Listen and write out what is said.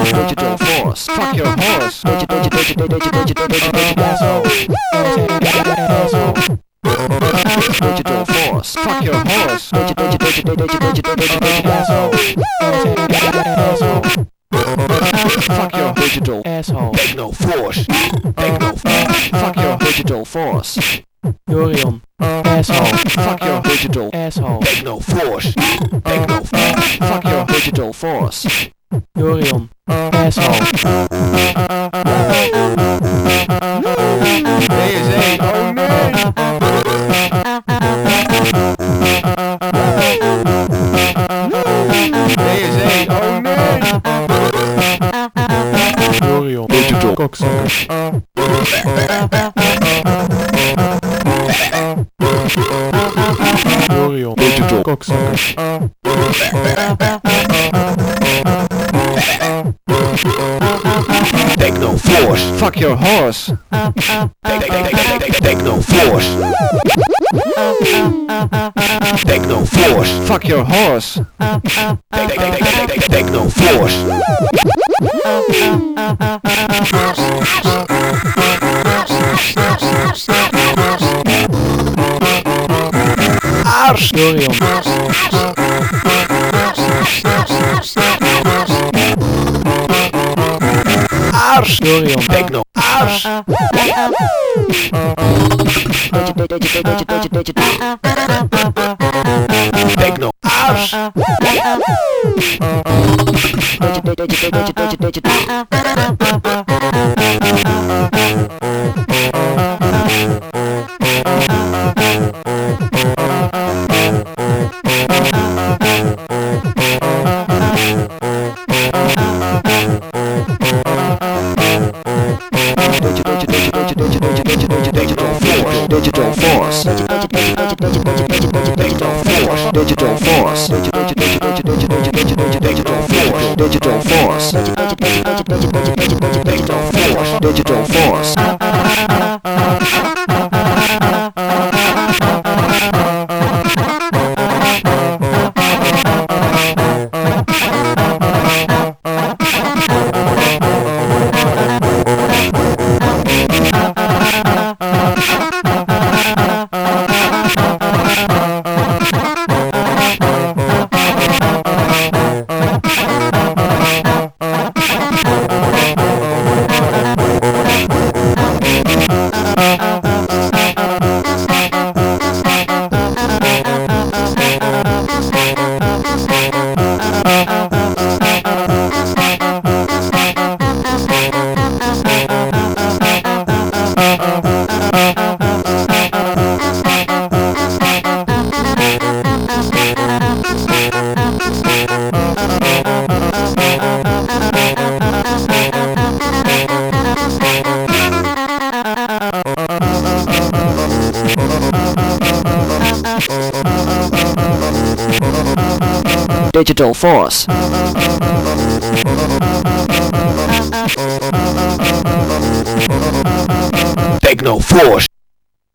Digital force. Fuck your horse. Digital force. Fuck your horse. Fuck your digital asshole. Techno force. Techno force. Fuck your digital force. Dorian. Asshole. Fuck your digital asshole. Techno force. Techno force. Fuck your digital force. Dorian. Asshole. DSE. Oh nee. DSE. Oh nee. Dorian. Digital Kokzakker. Dorian. Digital Kokzakker. Techno force. Fuck your horse. Techno force. Techno force. Fuck your horse. Techno force. Aars. Dorian. Aars. Dorian. Techno aars. Techno aars. Digital force. Digital force. Digital force. Digital force. Digital force. Digital force. Digital force. Techno force.